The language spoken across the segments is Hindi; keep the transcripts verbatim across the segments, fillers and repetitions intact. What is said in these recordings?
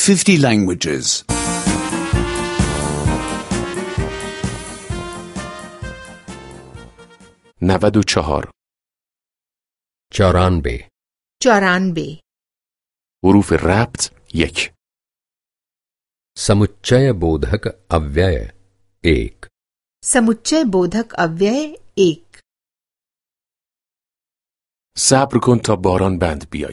fifty languages. نود و چهار. चौरानबे चौरानबे حروف ربط یک. समुच्चय बोधक अव्यय एक समुच्चय बोधक अव्यय एक صبر کن تا باران بند بیای.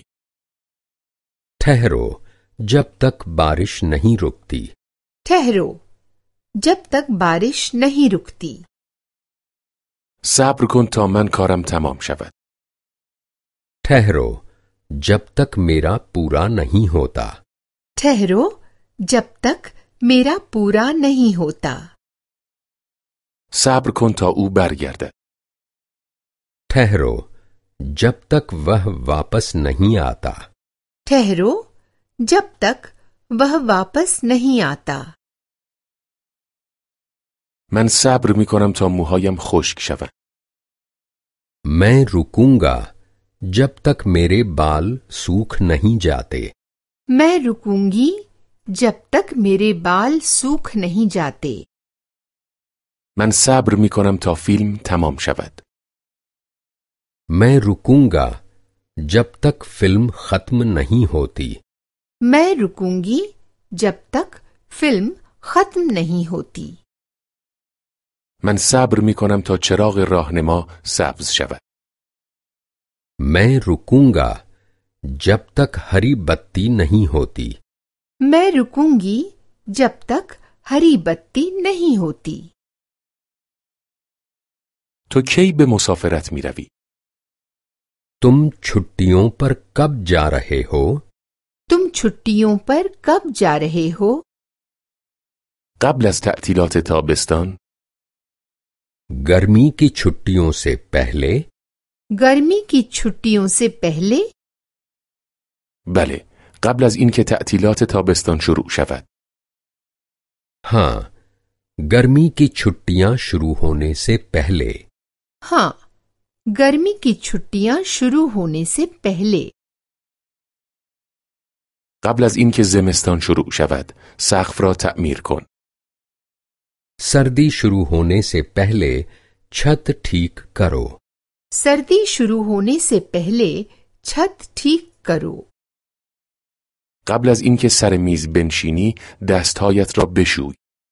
ठहरो जब तक बारिश नहीं रुकती। ठहरो जब तक बारिश नहीं रुकती। صبر کن تا من کارم تمام شود. ठहरो जब तक मेरा पूरा नहीं होता। ठहरो जब तक मेरा पूरा नहीं होता। صبر کن تا او برگردد. ठहरो जब तक वह वापस नहीं आता। ठहरो जब तक वह वापस नहीं आता। من صبر می کنم تا موهایم خشک شود. मैं रुकूंगा जब तक मेरे बाल सूख नहीं जाते। मैं रुकूंगी जब तक मेरे बाल सूख नहीं जाते। من صبر می کنم تا فیلم تمام شود. मैं रुकूंगा जब तक फिल्म खत्म नहीं होती। मैं रुकूंगी जब तक फिल्म खत्म नहीं होती। من صبر می کنم تا چراغ راهنما سبز شود. मैं रुकूंगा जब तक हरी बत्ती नहीं होती। मैं रुकूंगी जब तक हरी बत्ती नहीं होती। تو کی به مسافرت می روی؟ तुम छुट्टियों पर कब जा रहे हो? तुम छुट्टियों पर कब जा रहे हो? قبل از تعطیلات تابستان؟ गर्मी की छुट्टियों से पहले। गर्मी की छुट्टियों से पहले। بله، قبل از اینکه تعطیلات تابستان شروع شود. हाँ, गर्मी की छुट्टियां शुरू होने से पहले। हाँ, गर्मी की छुट्टियां शुरू होने से पहले। قبل از اینکه زمستان شروع شود، سقف را تعمیر کن. सर्दी शुरू होने से पहले छत ठीक करो। सर्दी शुरू होने से पहले छत ठीक करो। قبل از اینکه سر میز بنشینی، دستهایت را بشوی.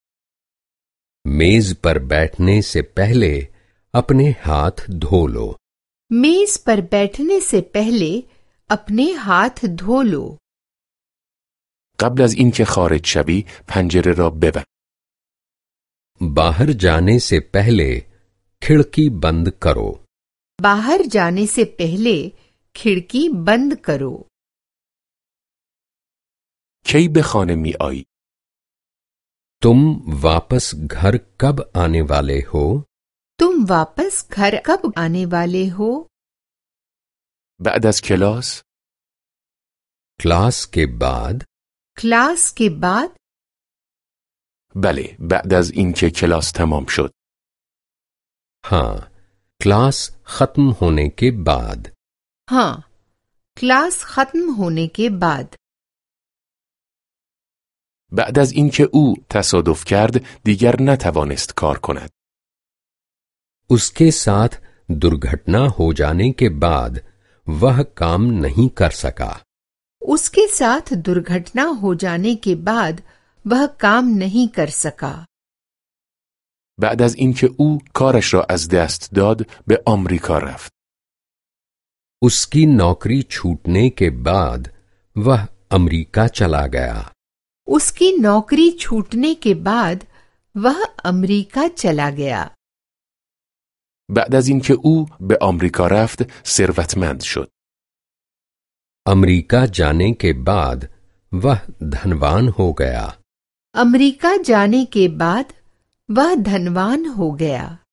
मेज पर बैठने से पहले अपने हाथ धो लो। मेज पर बैठने से पहले अपने हाथ धो लो। قبل از اینکه خارج شوی، پنجره را ببند. बाहर जाने से पहले खिड़की बंद करो। बाहर जाने से पहले खिड़की बंद करो। کی به خانه می آیی؟ तुम वापस घर कब आने वाले हो? तुम वापस घर कब आने वाले हो? بعد از کلاس؟ क्लास के बाद। क्लास के बाद। بله، بعد از اینکه کلاس تمام شد. हाँ, क्लास खत्म होने के बाद। हाँ, क्लास खत्म होने के बाद। بعد از اینکه او تصادف کرد، دیگر نتوانست کار کند. उसके साथ दुर्घटना हो जाने के बाद वह काम नहीं कर सका। उसके साथ दुर्घटना हो जाने के बाद वह काम नहीं कर सका। بعد از اینکه او کارش را از دست داد، به آمریکا رفت. उसकी नौकरी छूटने के बाद वह अमेरिका चला गया। उसकी नौकरी छूटने के बाद वह अमेरिका चला गया। بعد از اینکه او به آمریکا رفت، ثروتمند شد. अमेरिका जाने के बाद वह धनवान हो गया। अमेरिका जाने के बाद वह धनवान हो गया।